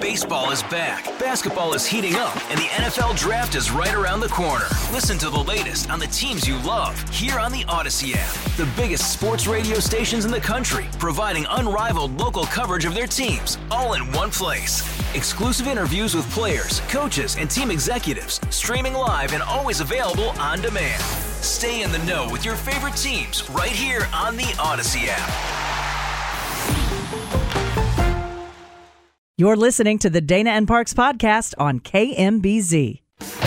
Baseball is back, basketball is heating up, and the NFL Draft is right around the corner. Listen to the latest on the teams you love here on the Odyssey app. The biggest sports radio stations in the country, providing unrivaled local coverage of their teams, all in one place. Exclusive interviews with players, coaches, and team executives, streaming live and always available on demand. Stay in the know with your favorite teams right here on the Odyssey app. You're listening to the Dana and Parks podcast on KMBZ.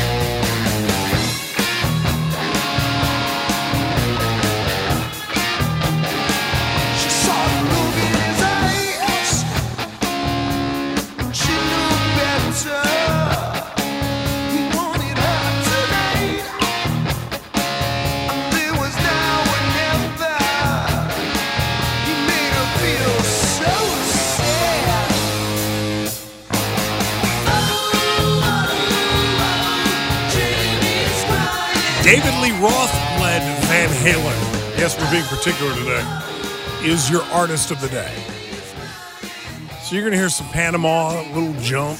David Lee Roth led Van Halen, yes, we're being particular today, is your artist of the day. So you're going to hear some Panama, a little jump.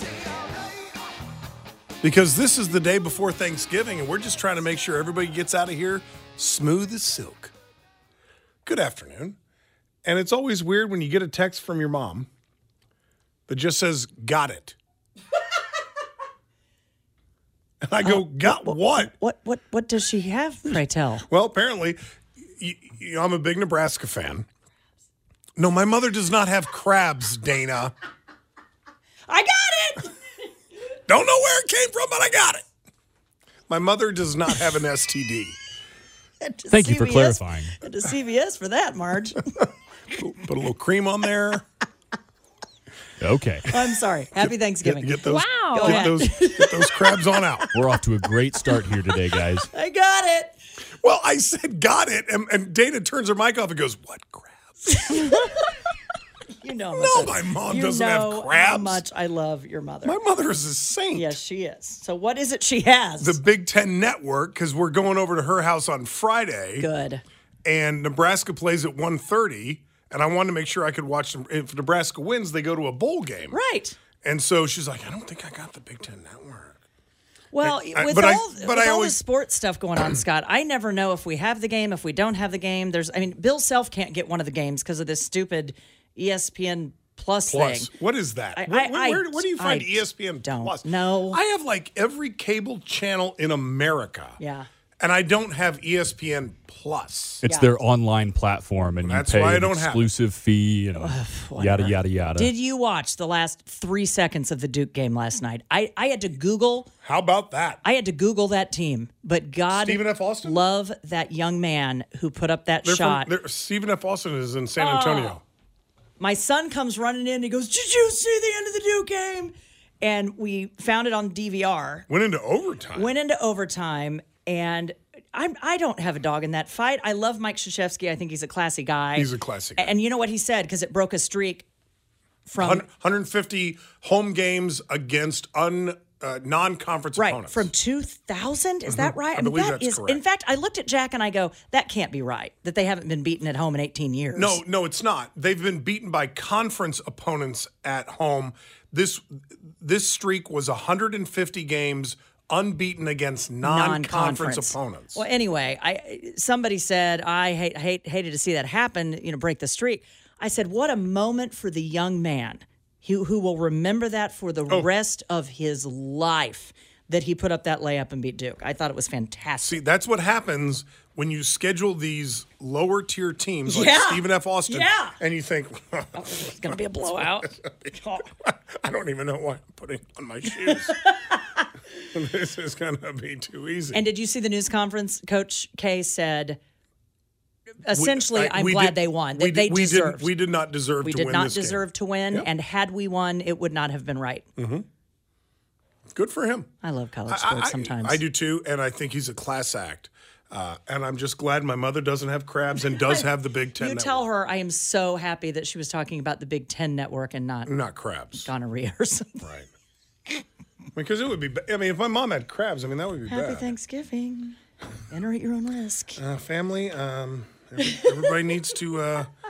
Because this is the day before Thanksgiving, and we're just trying to make sure everybody gets out of here smooth as silk. Good afternoon. And it's always weird when you get a text from your mom that just says, "Got it." And I go, "Got what?" What does she have, pray tell? Well, apparently, I'm a big Nebraska fan. No, my mother does not have crabs, Dana. I got it! Don't know where it came from, but I got it. My mother does not have an STD. Thank you for clarifying. And to CVS for that, Marge. Put a little cream on there. Okay. I'm sorry. Happy Thanksgiving. Get those, Go ahead. get those crabs on out. We're off to a great start here today, guys. I got it. Well, I said got it, and Dana turns her mic off and goes, "What crabs?" You know, No, my mom doesn't have crabs. How much I love your mother. My mother is a saint. Yes, she is. So what is it she has? The Big Ten Network, because we're going over to her house on Friday. Good. And Nebraska plays at 1:30, and I wanted to make sure I could watch them. If Nebraska wins, they go to a bowl game. Right. And so she's like, "I don't think I got the Big Ten Network." Well, And- with but I- all, but with I all always- the sports stuff going on, Scott, I never know if we have the game, if we don't have the game. Bill Self can't get one of the games because of this stupid ESPN Plus thing. What is that? I- Where do you find I ESPN don't Plus? know. I have like every cable channel in America. Yeah. And I don't have ESPN Plus. It's Yeah. their online platform, and That's you pay why I an don't have it. exclusive fee and yada, yada, yada. Did you watch the last 3 seconds of the Duke game last night? I had to Google. How about that? I had to Google that team, but God Stephen F. Austin? love that young man who put up that shot. Stephen F. Austin is in San Antonio. My son comes running in and he goes, "Did you see the end of the Duke game?" And we found it on DVR. Went into overtime. And I don't have a dog in that fight. I love Mike Krzyzewski. I think he's a classy guy. He's a classy guy. And you know what he said? Because it broke a streak from 150 home games against non-conference right opponents. from 2000. Is that right? I believe that that's is. correct. In fact, I looked at Jack and I go, "That can't be right. That they haven't been beaten at home in 18 years." No, it's not. They've been beaten by conference opponents at home. This streak was 150 games unbeaten against non-conference opponents. Well, anyway, somebody said I hated to see that happen. Break the streak. I said, what a moment for the young man who will remember that for the rest of his life, that he put up that layup and beat Duke. I thought it was fantastic. See, that's what happens when you schedule these lower tier teams like Yeah. Stephen F. Austin, Yeah. and you think, It's going to be a blowout. I don't even know why I'm putting on my shoes. This is going to be too easy. And did you see the news conference? Coach K said, essentially, I'm we glad did- they won. we They did- deserved. We did not deserve We to did win not this game. deserve to win, Yep. and had we won, it would not have been right. Good for him. I love college sports sometimes. I do too, and I think he's a class act. And I'm just glad my mother doesn't have crabs and does have the Big Ten You Network. tell her I am so happy that she was talking about the Big Ten Network and not crabs. gonorrhea or something. Right. Because it would be, if my mom had crabs, that would be Happy bad. Thanksgiving. Enter at your own risk. Family, everybody needs to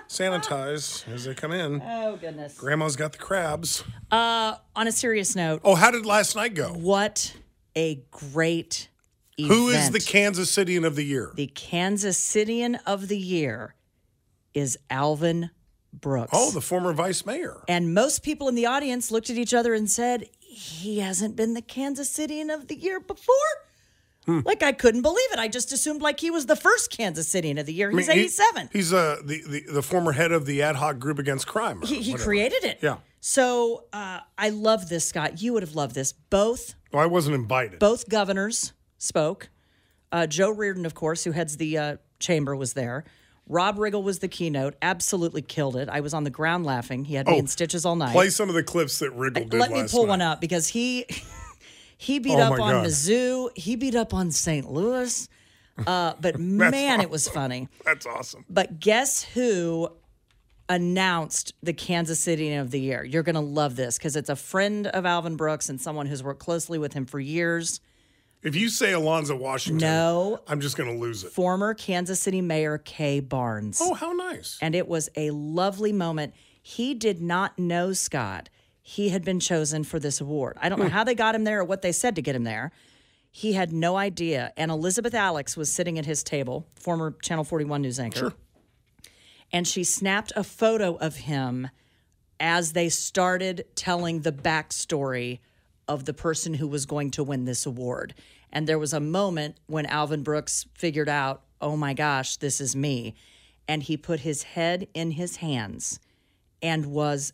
sanitize as they come in. Oh, goodness. Grandma's got the crabs. On a serious note. Oh, how did last night go? What a great event. Who is the Kansas Citian of the year? The Kansas Citian of the year is Alvin Brooks. Oh, the former vice mayor. And most people in the audience looked at each other and said, he hasn't been the Kansas Citian of the year before? Like, I couldn't believe it. I just assumed like he was the first Kansas Citian of the year. He's 87. He's the former head of the ad hoc group against crime. He created it. Yeah. So I love this, Scott. You would have loved this. Both I wasn't invited. Both governors spoke. Joe Reardon, of course, who heads the chamber, was there. Rob Riggle was the keynote. Absolutely killed it. I was on the ground laughing. He had me in stitches all night. Play some of the clips that Riggle did Let me pull night. one up because he beat up on Mizzou. He beat up on St. Louis. But man, it was funny. That's awesome. But guess who announced the Kansas City of the year? You're going to love this because it's a friend of Alvin Brooks and someone who's worked closely with him for years. If you say Alonzo Washington, no, I'm just going to lose it. Former Kansas City Mayor Kay Barnes. Oh, how nice. And it was a lovely moment. He did not know, Scott, he had been chosen for this award. I don't know how they got him there or what they said to get him there. He had no idea. And Elizabeth Alex was sitting at his table, former Channel 41 news anchor. Sure. And she snapped a photo of him as they started telling the backstory of the person who was going to win this award. And there was a moment when Alvin Brooks figured out, oh my gosh, this is me. And he put his head in his hands and was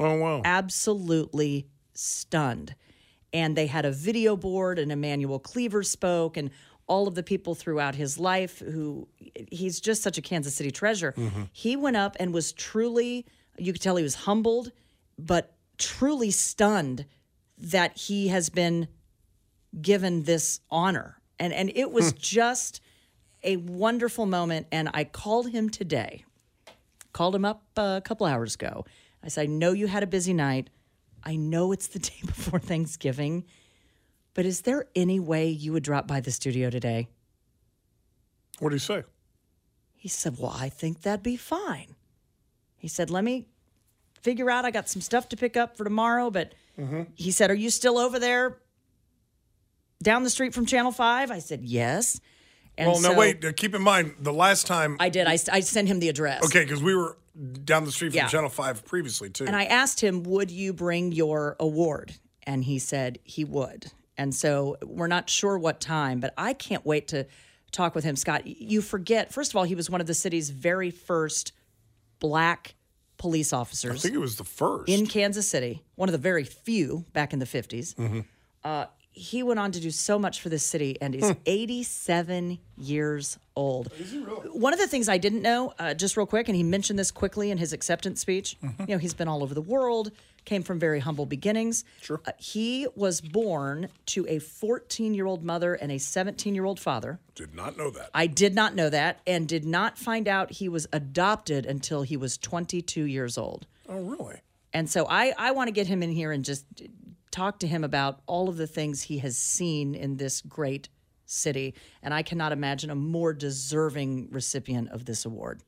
absolutely stunned. And they had a video board and Emmanuel Cleaver spoke and all of the people throughout his life who he's just such a Kansas City treasure. Mm-hmm. He went up and was truly, you could tell he was humbled, but truly stunned that he has been given this honor. And it was just a wonderful moment. And I called him today, called him up a couple hours ago. I said, I know you had a busy night. I know it's the day before Thanksgiving, but is there any way you would drop by the studio today? What did he say? He said, well, I think that'd be fine. He said, let me figure out. I got some stuff to pick up for tomorrow, but he said, are you still over there down the street from Channel 5? I said, yes. And well, no, wait. Keep in mind, the last time... I did. I sent him the address. Okay, because we were down the street from Channel 5 previously, too. And I asked him, would you bring your award? And he said he would. And so we're not sure what time, but I can't wait to talk with him. Scott, you forget, first of all, he was one of the city's very first black police officers. I think it was the first. In Kansas City, one of the very few back in the 50s. Mm-hmm. He went on to do so much for this city, and he's 87 years old. Is he really? One of the things I didn't know, just real quick, and he mentioned this quickly in his acceptance speech, you know, he's been all over the world, came from very humble beginnings. Sure. He was born to a 14-year-old mother and a 17-year-old father. Did not know that. I did not know that, and did not find out he was adopted until he was 22 years old. Oh, really? And so I want to get him in here and just talk to him about all of the things he has seen in this great city. And I cannot imagine a more deserving recipient of this award.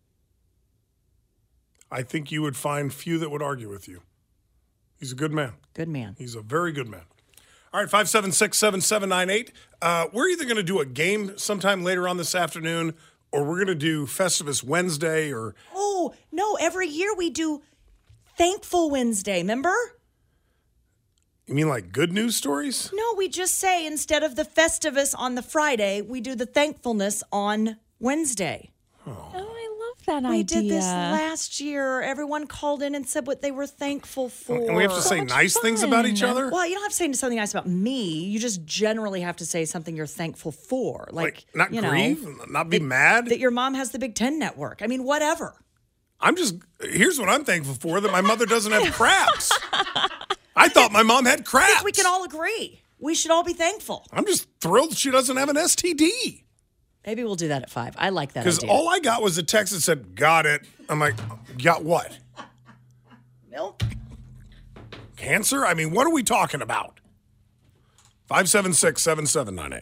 I think you would find few that would argue with you. He's a good man. Good man. He's a very good man. All right, 576-7798. We're either going to do a game sometime later on this afternoon, or we're going to do Festivus Wednesday, or... Oh, no, every year we do Thankful Wednesday, remember? You mean like good news stories? No, we just say instead of the Festivus on the Friday, we do the Thankfulness on Wednesday. Oh, I love that idea. We did this last year. Everyone called in and said what they were thankful for. And we have to say nice things about each other? Well, you don't have to say something nice about me. You just generally have to say something you're thankful for. Like not grieve, not be mad? That your mom has the Big Ten Network. I mean, whatever. Here's what I'm thankful for, that my mother doesn't have crabs. I thought my mom had crabs. I think we can all agree. We should all be thankful. I'm just thrilled she doesn't have an STD. Maybe we'll do that at 5. I like that idea. Because all I got was a text that said, got it. I'm like, got what? Milk? Cancer? I mean, what are we talking about? 576-7798.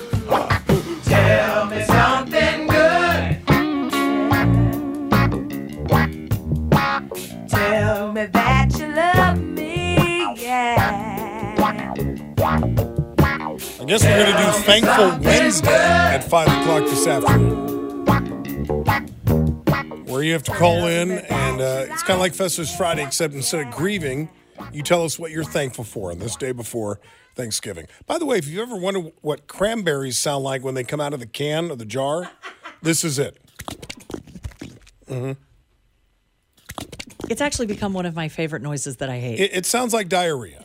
Tell me something good. guess we're going to do Thankful Wednesday at 5 o'clock this afternoon, where you have to call in, and it's kind of like Festivus Friday, except instead of grieving, you tell us what you're thankful for on this day before Thanksgiving. By the way, if you ever wonder what cranberries sound like when they come out of the can or the jar, this is it. Mm-hmm. It's actually become one of my favorite noises that I hate. It sounds like diarrhea.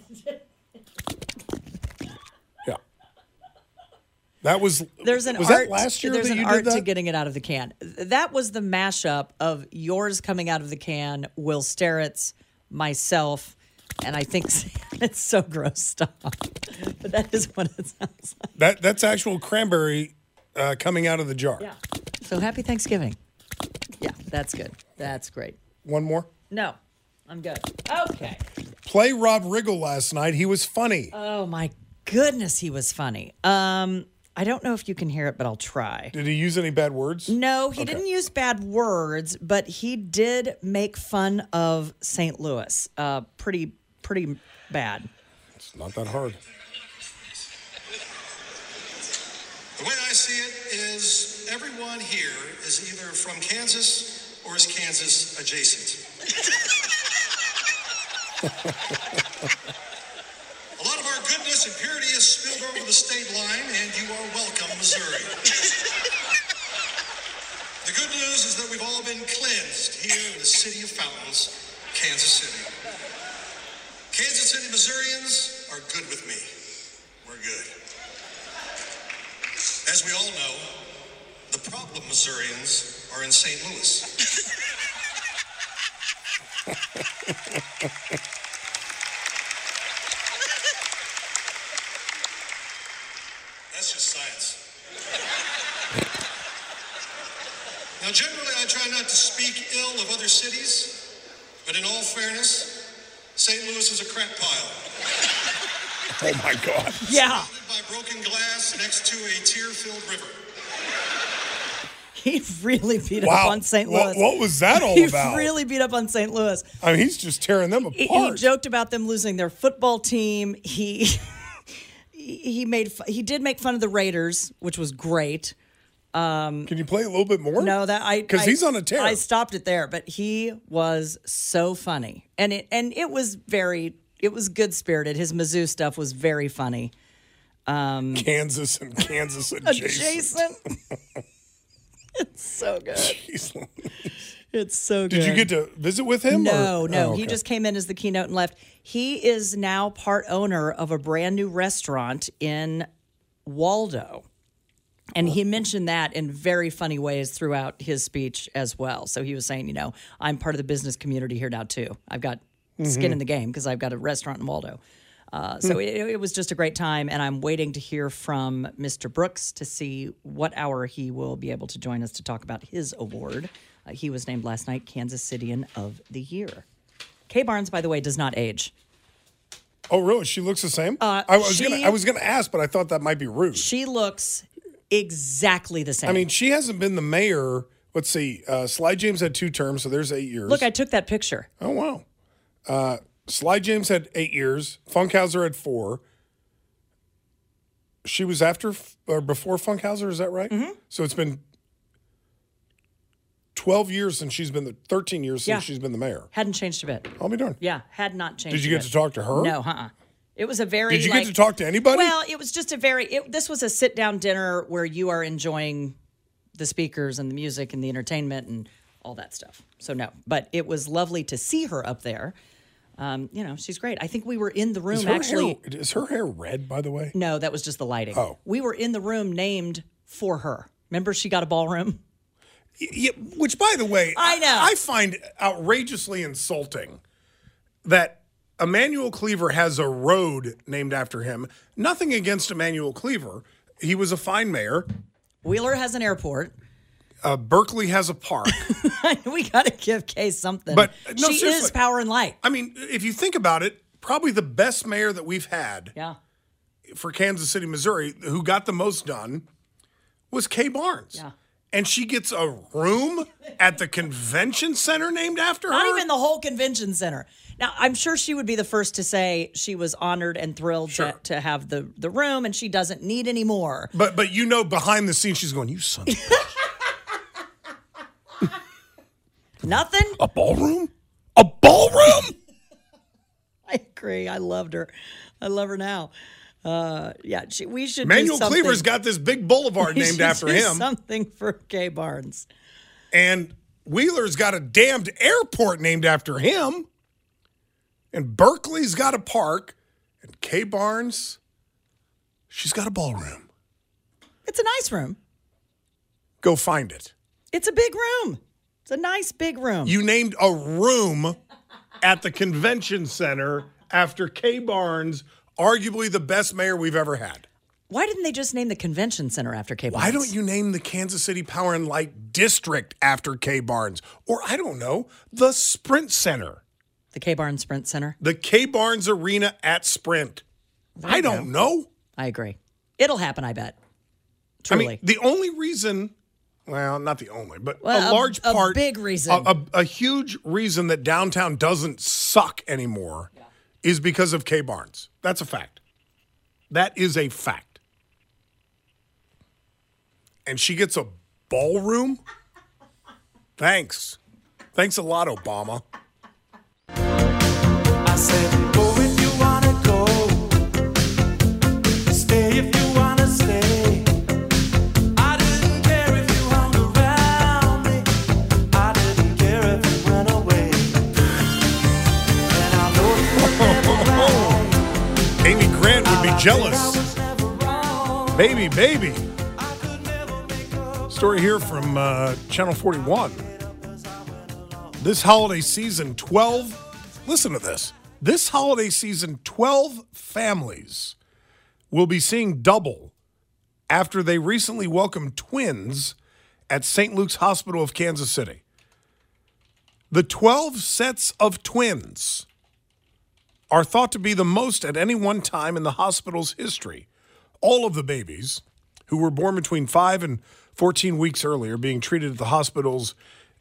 Yeah. That was. There's an was art. That last year there's that an you art did that? to getting it out of the can. That was the mashup of yours coming out of the can, Will Sterrett's, myself, and I think it's so gross. Stop. But that is what it sounds like. That's actual cranberry coming out of the jar. Yeah. So happy Thanksgiving. Yeah, that's good. That's great. One more. No, I'm good. Okay. Play Rob Riggle last night. He was funny. Oh my goodness, he was funny. I don't know if you can hear it, but I'll try. Did he use any bad words? No, he didn't use bad words, but he did make fun of St. Louis. Pretty bad. It's not that hard. The way I see it is everyone here is either from Kansas or is Kansas adjacent. A lot of our goodness and purity is spilled over the state line, and you are welcome, Missouri. The good news is that we've all been cleansed here in the city of fountains, Kansas City. Kansas City Missourians are good with me. We're good. As we all know, the problem Missourians are in St. Louis. That's just science. Now, generally, I try not to speak ill of other cities, but in all fairness, St. Louis is a crap pile. Oh, my God. Yeah. By broken glass next to a tear-filled river. He really beat Wow. up on St. Louis. What was that all about? He really beat up on St. Louis. I mean, he's just tearing them apart. He joked about them losing their football team. He did make fun of the Raiders, which was great. Can you play a little bit more? No, because he's on a tear. I stopped it there, but he was so funny, and it was good spirited. His Mizzou stuff was very funny. Kansas and Kansas adjacent. It's so good. Jeez. It's so good. Did you get to visit with him? No. Oh, okay. He just came in as the keynote and left. He is now part owner of a brand new restaurant in Waldo. And he mentioned that in very funny ways throughout his speech as well. So he was saying, I'm part of the business community here now, too. I've got skin in the game because I've got a restaurant in Waldo. So it was just a great time, and I'm waiting to hear from Mr. Brooks to see what hour he will be able to join us to talk about his award. He was named last night Kansas Citian of the Year. Kay Barnes, by the way, does not age. Oh, really? She looks the same? I was gonna ask, but I thought that might be rude. She looks exactly the same. I mean, she hasn't been the mayor. Let's see. Sly James had 2 terms, so there's 8 years. Look, I took that picture. Oh, wow. Sly James had 8 years. Funkhauser had 4. She was after or before Funkhauser, is that right? Mm-hmm. So it's been 12 years since she's been 13 years since she's been the mayor. Hadn't changed a bit. I'll be darned. Yeah, had not changed. Did you get to talk to her? No, It was a very. Did you get to talk to anybody? Well, it was just this was a sit down dinner where you are enjoying the speakers and the music and the entertainment and all that stuff. So no, but it was lovely to see her up there. She's great. I think we were in the room Is her hair red, by the way? No, that was just the lighting. Oh. We were in the room named for her. Remember she got a ballroom? Yeah, which, by the way, I know. I find outrageously insulting that Emmanuel Cleaver has a road named after him. Nothing against Emmanuel Cleaver. He was a fine mayor. Wheeler has an airport. Berkeley has a park. We got to give Kay something. But she is power and light. I mean, if you think about it, probably the best mayor that we've had for Kansas City, Missouri, who got the most done, was Kay Barnes. Yeah. and she gets a room at the convention center named after her? Not even the whole convention center. Now, I'm sure she would be the first to say she was honored and thrilled to have the room, and she doesn't need any more. But behind the scenes, she's going, you son of a... Nothing? A ballroom? A ballroom? I agree. I loved her. I love her now. We should Manuel do something. Cleaver's got this big boulevard named after him. Something for Kay Barnes. And Wheeler's got a damned airport named after him. And Berkeley's got a park. And Kay Barnes, she's got a ballroom. It's a nice room. Go find it. It's a big room. It's a nice big room. You named a room at the convention center after Kay Barnes, arguably the best mayor we've ever had. Why didn't they just name the convention center after Kay Barnes? Why don't you name the Kansas City Power and Light District after Kay Barnes? Or, I don't know, the Sprint Center. The Kay Barnes Sprint Center? The Kay Barnes Arena at Sprint. I don't know. I agree. It'll happen, I bet. Truly. I mean, the only reason, well, not the only, but Well, a large part. A big reason. A huge reason that downtown doesn't suck anymore is because of Kay Barnes. That's a fact. That is a fact. And she gets a ballroom? Thanks. Thanks a lot, Obama. I said, go if you wanna go. Stay if you wanna stay. I didn't care if you hung around me. I didn't care if you went away. And I know you were never right. Amy Grant would be jealous. I was never wrong. Baby. I could never make up. Story here from Channel 41. This holiday season, listen to this. This holiday season, 12 families will be seeing double after they recently welcomed twins at St. Luke's Hospital of Kansas City. The 12 sets of twins are thought to be the most at any one time in the hospital's history. All of the babies, who were born between 5 and 14 weeks earlier, being treated at the hospital's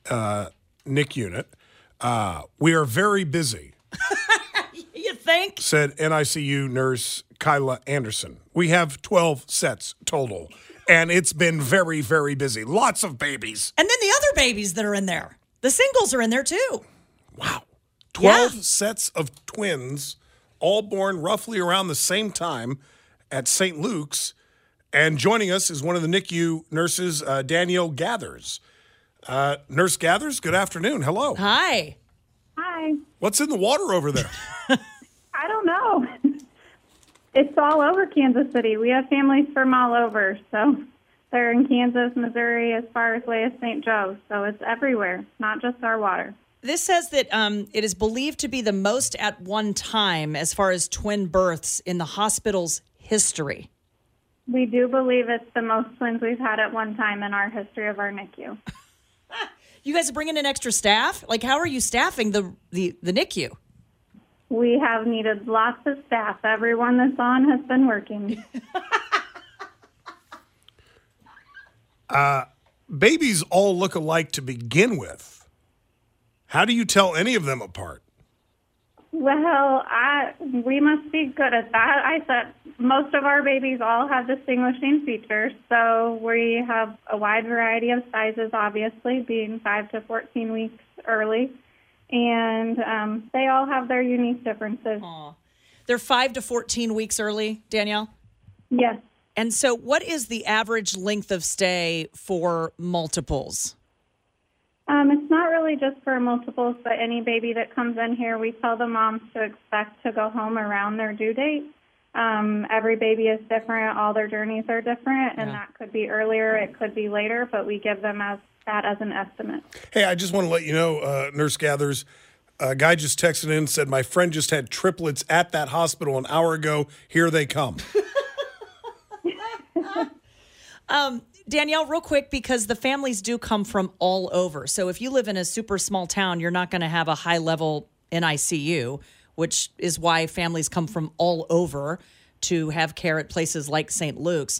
NIC unit. We are very busy. You think? Said NICU nurse Kyla Anderson. We have 12 sets total, and it's been very, very busy. Lots of babies. And then the other babies that are in there. The singles are in there too. Wow. 12 sets of twins, all born roughly around the same time at St. Luke's. And joining us is one of the NICU nurses, Danielle Gathers. Nurse Gathers, good afternoon. Hello. Hi. Hi. What's in the water over there? I don't know. It's all over Kansas City. We have families from all over. So they're in Kansas, Missouri, as far away as St. Joe. So it's everywhere, not just our water. This says that it is believed to be the most at one time as far as twin births in the hospital's history. We do believe it's the most twins we've had at one time in our history of our NICU. You guys are bringing in extra staff? Like, how are you staffing the NICU? We have needed lots of staff. Everyone that's on has been working. Babies all look alike to begin with. How do you tell any of them apart? Well, we must be good at that. I said most of our babies all have distinguishing features, so we have a wide variety of sizes, obviously, being 5 to 14 weeks early, and they all have their unique differences. Aww. They're 5 to 14 weeks early, Danielle? Yes. And so what is the average length of stay for multiples? It's not really just for multiples, but any baby that comes in here, we tell the moms to expect to go home around their due date. Every baby is different. All their journeys are different, and that could be earlier, it could be later, but we give them that as an estimate. Hey, I just want to let you know, Nurse Gathers, a guy just texted in and said, my friend just had triplets at that hospital an hour ago. Here they come. Danielle, real quick, because the families do come from all over. So if you live in a super small town, you're not going to have a high-level NICU, which is why families come from all over to have care at places like St. Luke's.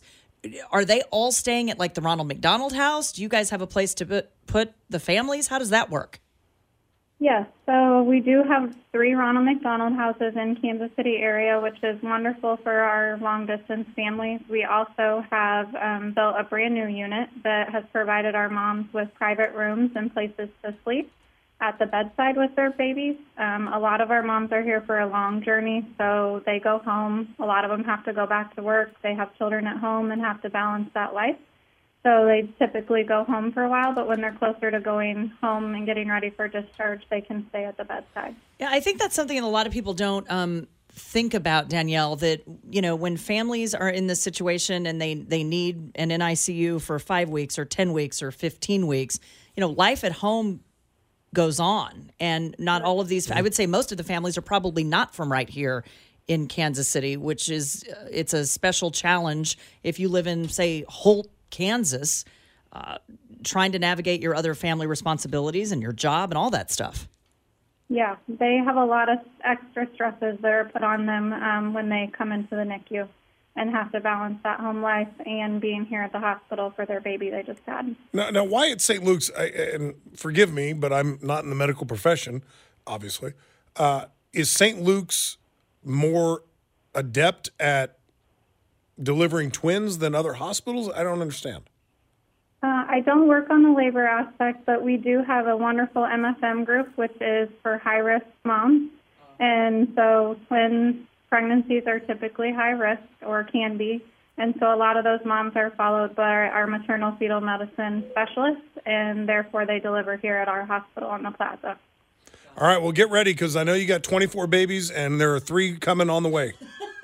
are they all staying at like the Ronald McDonald House? Do you guys have a place to put the families? How does that work? Yes, so we do have 3 Ronald McDonald houses in Kansas City area, which is wonderful for our long-distance families. We also have built a brand-new unit that has provided our moms with private rooms and places to sleep at the bedside with their babies. A lot of our moms are here for a long journey, so they go home. A lot of them have to go back to work. They have children at home and have to balance that life. So they typically go home for a while, but when they're closer to going home and getting ready for discharge, they can stay at the bedside. Yeah, I think that's something that a lot of people don't think about, Danielle, that, when families are in this situation and they need an NICU for 5 weeks or 10 weeks or 15 weeks, life at home goes on. And not all of these, I would say most of the families are probably not from right here in Kansas City, which is, it's a special challenge if you live in, say, Holt, Kansas, trying to navigate your other family responsibilities and your job and all that stuff. Yeah, they have a lot of extra stresses that are put on them when they come into the NICU and have to balance that home life and being here at the hospital for their baby they just had. Now why at St. Luke's, and forgive me, but I'm not in the medical profession, obviously, is St. Luke's more adept at delivering twins than other hospitals? I don't understand. I don't work on the labor aspect, but we do have a wonderful MFM group, which is for high-risk moms. And so twin pregnancies are typically high risk or can be. And so a lot of those moms are followed by our maternal fetal medicine specialists, and therefore they deliver here at our hospital on the plaza. All right, well, get ready because I know you got 24 babies, and there are 3 coming on the way.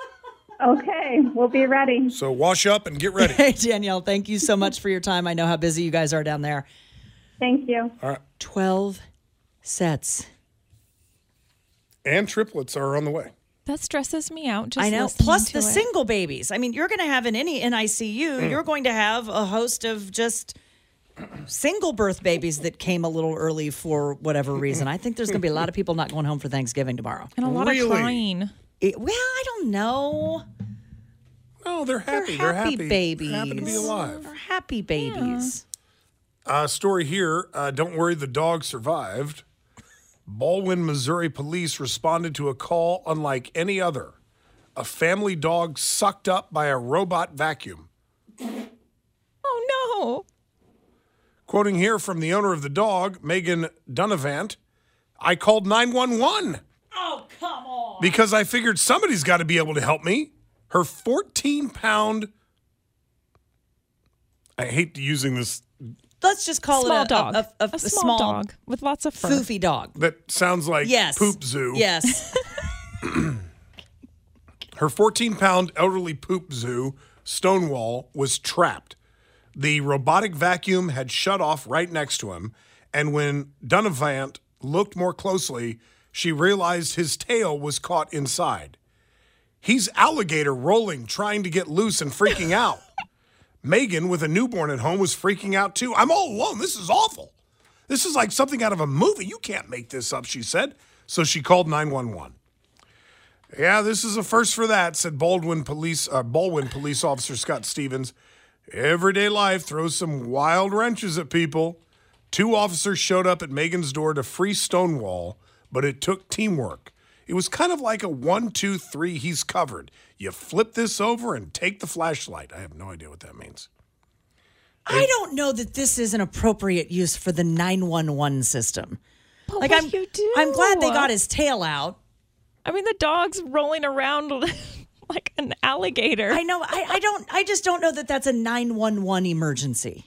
Okay, we'll be ready. So wash up and get ready. Hey, Danielle, thank you so much for your time. I know how busy you guys are down there. Thank you. All right. 12 sets. And triplets are on the way. That stresses me out. Just I know. listening Plus to the it. single babies. I mean, you're going to have in any NICU, you're going to have a host of just single birth babies that came a little early for whatever reason. I think there's going to be a lot of people not going home for Thanksgiving tomorrow. And a lot of crying. Well, I don't know. No, they're happy. They're happy babies. They're happy to be alive. They're happy babies. Story here. Don't worry, the dog survived. Baldwin, Missouri police responded to a call unlike any other. A family dog sucked up by a robot vacuum. Oh, no. Quoting here from the owner of the dog, Megan Dunavant, I called 911. Oh, come on. Because I figured somebody's got to be able to help me. Her 14-pound, I hate using this. Let's just call Small it dog. a small dog with lots of fur. foofy dog. That sounds like poop zoo. Yes. Her 14-pound elderly poop zoo, Stonewall, was trapped. The robotic vacuum had shut off right next to him, and when Dunavant looked more closely, she realized his tail was caught inside. He's alligator rolling, trying to get loose and freaking out. Megan, with a newborn at home, was freaking out too. I'm all alone. This is awful. This is like something out of a movie. You can't make this up, she said. So she called 911. Yeah, this is a first for that, said Baldwin Police Officer Scott Stevens. Everyday life throws some wild wrenches at people. 2 officers showed up at Megan's door to free Stonewall, but it took teamwork. It was kind of like a 1, 2, 3, he's covered. You flip this over and take the flashlight. I have no idea what that means. I don't know that this is an appropriate use for the 911 system. But Like what I'm, do you do? I'm glad they got his tail out. I mean, the dog's rolling around like an alligator. I know. I just don't know that that's a 911 emergency.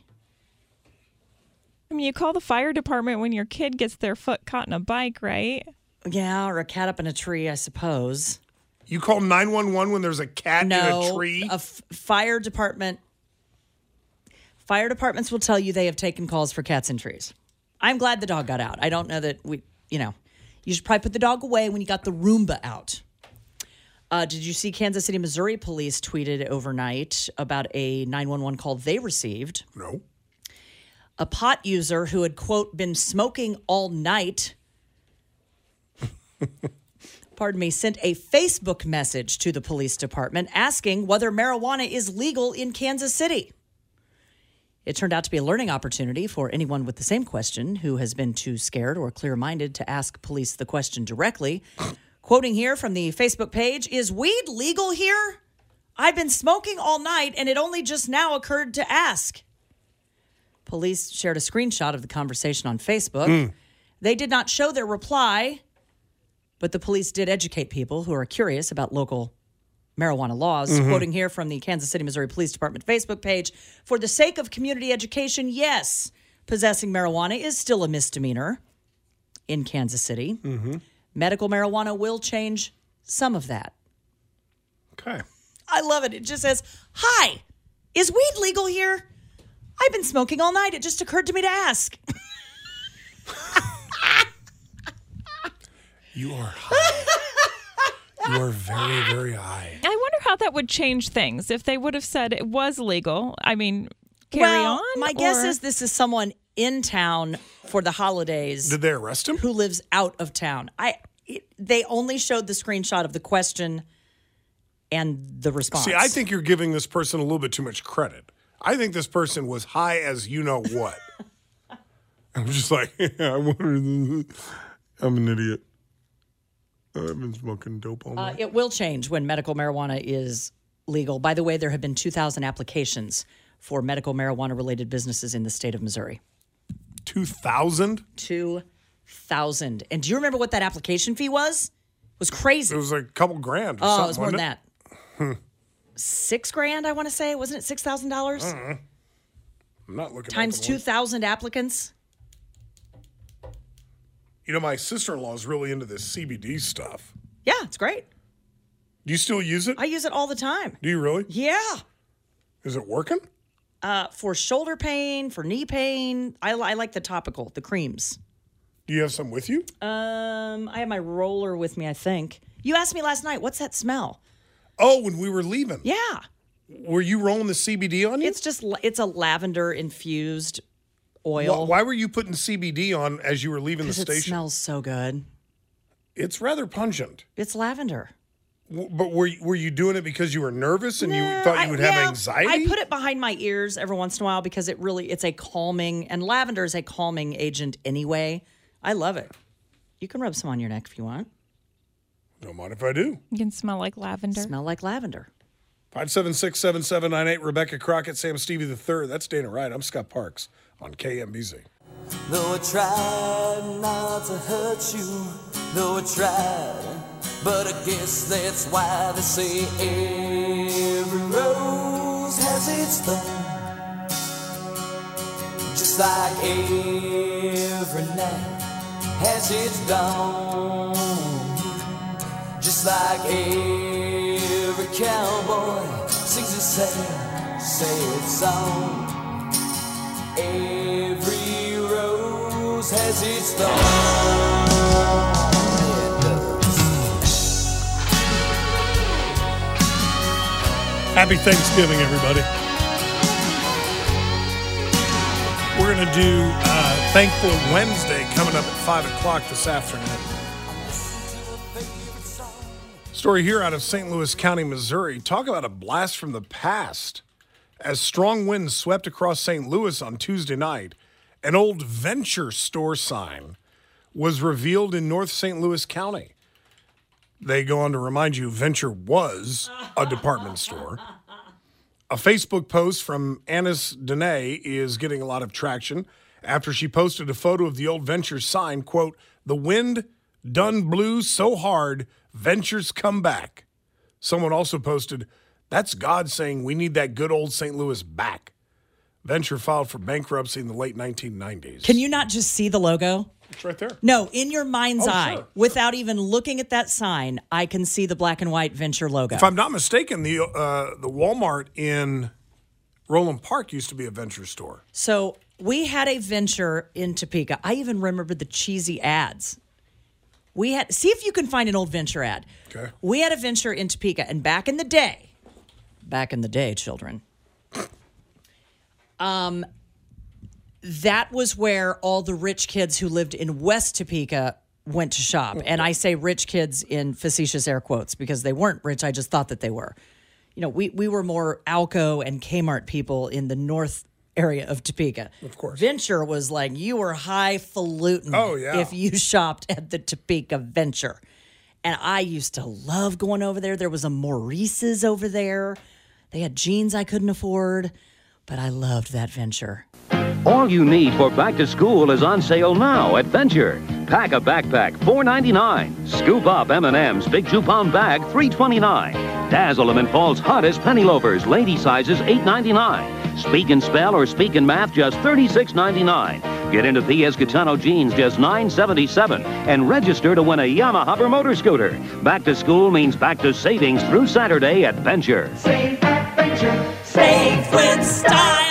I mean, you call the fire department when your kid gets their foot caught in a bike, right? Yeah, or a cat up in a tree, I suppose. You call 911 when there's a cat in a tree? Fire department. Fire departments will tell you they have taken calls for cats in trees. I'm glad the dog got out. I don't know that you should probably put the dog away when you got the Roomba out. Did you see Kansas City, Missouri police tweeted overnight about a 911 call they received? No. A pot user who had, quote, been smoking all night. sent a Facebook message to the police department asking whether marijuana is legal in Kansas City. It turned out to be a learning opportunity for anyone with the same question who has been too scared or clear-minded to ask police the question directly. Quoting here from the Facebook page, "Is weed legal here? I've been smoking all night and it only just now occurred to ask." Police shared a screenshot of the conversation on Facebook. They did not show their reply, but the police did educate people who are curious about local marijuana laws. Quoting here from the Kansas City, Missouri Police Department Facebook page, "For the sake of community education, yes, possessing marijuana is still a misdemeanor in Kansas City. Medical marijuana will change some of that." Okay. I love it. It just says, "Hi, is weed legal here? I've been smoking all night. It just occurred to me to ask." You are high. You are very, very high. I wonder how that would change things if they would have said it was legal. I mean, carry on? My guess is this is someone in town for the holidays. Did they arrest him? Who lives out of town. They only showed the screenshot of the question and the response. See, I think you're giving this person a little bit too much credit. I think this person was high as you know what. I'm just like, I'm an idiot. I've been smoking dope all night. It will change when medical marijuana is legal. By the way, there have been 2,000 applications for medical marijuana-related businesses in the state of Missouri. 2,000? 2,000. And do you remember what that application fee was? It was crazy. It was like a couple grand or Oh, something, it was more than wasn't that. $6,000, I want to say. Wasn't it $6,000? I'm not looking Times at the one. 2,000 applicants. You know, my sister-in-law is really into this CBD stuff. Yeah, it's great. Do you still use it? I use it all the time. Do you really? Yeah. Is it working? For shoulder pain, for knee pain. I like the topical, the creams. Do you have some with you? I have my roller with me, I think. You asked me last night, what's that smell? Oh, when we were leaving. Yeah. Were you rolling the CBD on you? It's a lavender infused oil. Why were you putting CBD on as you were leaving the Because station? it smells so good. It's rather pungent. It's lavender. But were you doing it because you were nervous and you thought you would have anxiety? I put it behind my ears every once in a while because it's a calming, and lavender is a calming agent anyway. I love it. You can rub some on your neck if you want. Don't mind if I do. You can smell like lavender. Smell like lavender. 576-7798, Rebecca Crockett, Sam Stevie III. That's Dana Wright. I'm Scott Parks on KMBZ. Though I tried not to hurt you, though I tried, but I guess that's why they say every rose has its thorn. Just like every night has its dawn. Just like every cowboy sings a sad, sad song. Every rose has its thorn. It does. Happy Thanksgiving, everybody. We're going to do Thankful Wednesday coming up at 5 o'clock this afternoon. Story here out of St. Louis County, Missouri. Talk about a blast from the past. As strong winds swept across St. Louis on Tuesday night, an old Venture store sign was revealed in North St. Louis County. They go on to remind you Venture was a department store. A Facebook post from Annis Dene is getting a lot of traction after she posted a photo of the old Venture sign, quote, "The wind done blew so hard, Venture's come back." Someone also posted, "That's God saying we need that good old St. Louis back." Venture filed for bankruptcy in the late 1990s. Can you not just see the logo? It's right there. No, in your mind's eye, sure. without even looking at that sign, I can see the black and white Venture logo. If I'm not mistaken, the Walmart in Roland Park used to be a Venture store. So we had a Venture in Topeka. I even remember the cheesy ads. We had, see if you can find an old Venture ad. Okay. We had a Venture in Topeka, and back in the day, children, that was where all the rich kids who lived in West Topeka went to shop. And I say rich kids in facetious air quotes because they weren't rich. I just thought that they were. You know, we were more Alco and Kmart people in the north area of Topeka. Of course. Venture was like, you were highfalutin if you shopped at the Topeka Venture. And I used to love going over there. There was a Maurice's over there. They had jeans I couldn't afford, but I loved that Venture. All you need for back to school is on sale now at Venture. Pack a backpack, $4.99. Scoop up M&M's Big 2-pound bag, $3.29. Dazzle them in fall's hottest penny loafers, lady sizes, $8.99. Speak and Spell or Speak and Math, just $36.99. Get into the Escatano jeans, just $9.77. And register to win a Yamaha motor scooter. Back to school means back to savings through Saturday at Venture. Save at Venture. Save with style.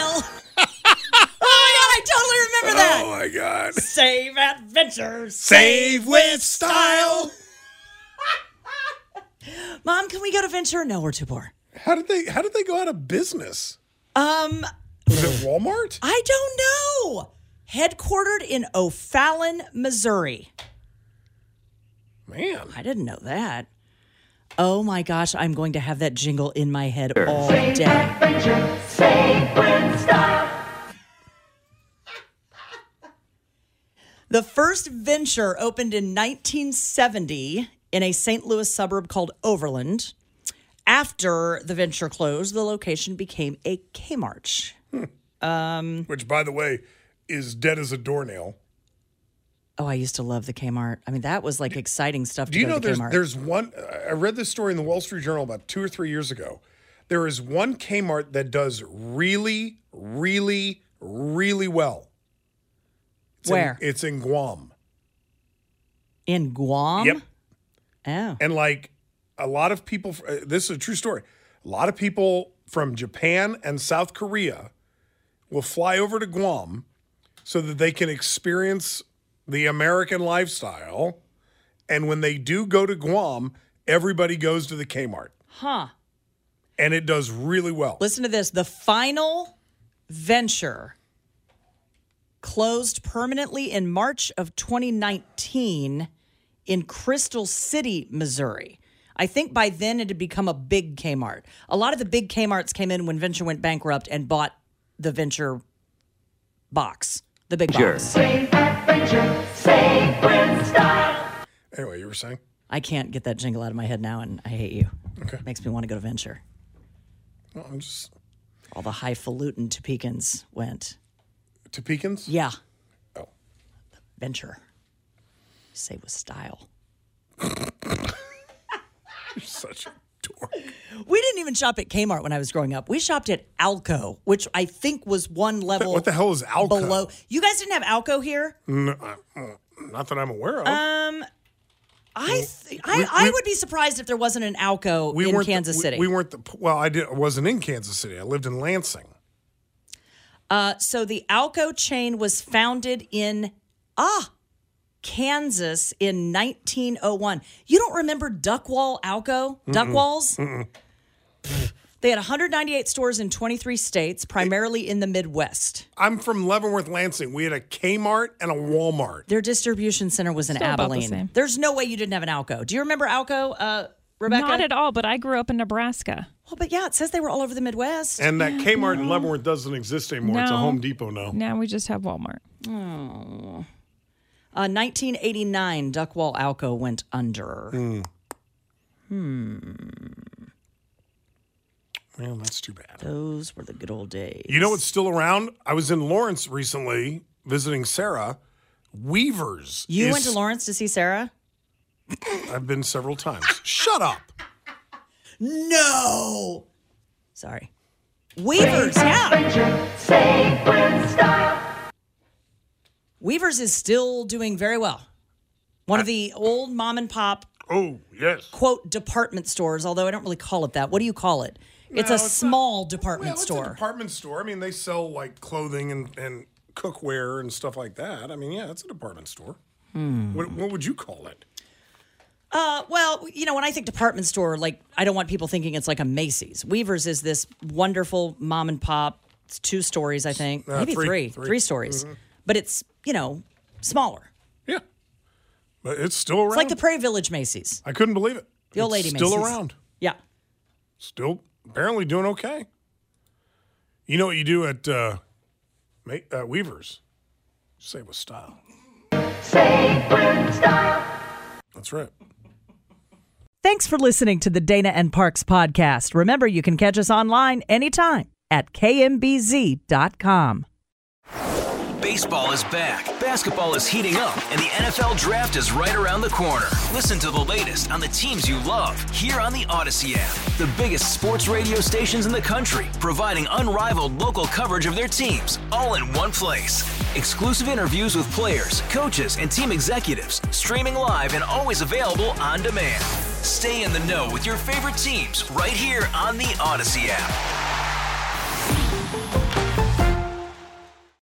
I totally remember that. Oh, my God. Save at Venture. Save with style. Mom, can we go to Venture? No, we're too poor. How did they go out of business? Was it Walmart? I don't know. Headquartered in O'Fallon, Missouri. Man. I didn't know that. Oh my gosh, I'm going to have that jingle in my head all day. Save with style. The first Venture opened in 1970 in a St. Louis suburb called Overland. After the Venture closed, the location became a Kmart. Which, by the way, is dead as a doornail. Oh, I used to love the Kmart. I mean, that was like exciting stuff to Do you go know to the Kmart. there's one, I read this story in the Wall Street Journal about 2 or 3 years ago. There is one Kmart that does really, really, really well. Where? It's in Guam. In Guam? Yep. Oh. And like a lot of people, this is a true story. A lot of people from Japan and South Korea will fly over to Guam so that they can experience the American lifestyle. And when they do go to Guam, everybody goes to the Kmart. Huh. And it does really well. Listen to this. The final Venture closed permanently in March of 2019 in Crystal City, Missouri. I think by then it had become a big Kmart. A lot of the big Kmarts came in when Venture went bankrupt and bought the Venture box, the big box. Save at Venture. Save with style. Anyway, you were saying? I can't get that jingle out of my head now, and I hate you. Okay. Makes me want to go to Venture. Well, I'm just... All the highfalutin Topekans went. Topekans? Yeah. Oh. Venture. Say with style. You're such a dork. We didn't even shop at Kmart when I was growing up. We shopped at Alco, which I think was one level. What the hell is Alco? Below. You guys didn't have Alco here? No, not that I'm aware of. I would be surprised if there wasn't an Alco in Kansas City. We weren't I wasn't in Kansas City. I lived in Lansing. So the Alco chain was founded in Kansas in 1901. You don't remember Duckwall Alco? Duckwalls? They had 198 stores in 23 states, primarily in the Midwest. I'm from Leavenworth, Lansing. We had a Kmart and a Walmart. Their distribution center was in Still about the Abilene. same. There's no way you didn't have an Alco. Do you remember Alco, Rebecca? Not at all, but I grew up in Nebraska. Oh, but yeah, it says they were all over the Midwest. And that Kmart in Leavenworth doesn't exist anymore. It's a No. Home Depot now. Now we just have Walmart. 1989, Duckwall Alco went under. Well, that's too bad. Those were the good old days. You know what's still around? I was in Lawrence recently visiting Sarah. Weavers. You went to Lawrence to see Sarah? I've been several times. Shut up. No. Sorry. Weavers, yeah. Save with style. Weavers is still doing very well. One of the old mom and pop, Oh, yes. quote, department stores, although I don't really call it that. What do you call it? It's a small department Well, store. It's a department store. I mean, they sell like clothing and cookware and stuff like that. I mean, yeah, it's a department store. What would you call it? Well, you know, when I think department store, like, I don't want people thinking it's like a Macy's. Weavers is this wonderful mom and pop. It's 2 stories, I think. Maybe three. three stories. But it's, you know, smaller. Yeah. But it's still around. It's like the Prairie Village Macy's. I couldn't believe it. The old lady It's still Macy's. around. Yeah. Still apparently doing okay. You know what you do at Weaver's? Say with style. Say with style. That's right. Thanks for listening to the Dana and Parks podcast. Remember, you can catch us online anytime at kmbz.com. Baseball is back, basketball is heating up, and the NFL Draft is right around the corner. Listen to the latest on the teams you love here on the Odyssey app. The biggest sports radio stations in the country, providing unrivaled local coverage of their teams, all in one place. Exclusive interviews with players, coaches, and team executives, streaming live and always available on demand. Stay in the know with your favorite teams right here on the Odyssey app.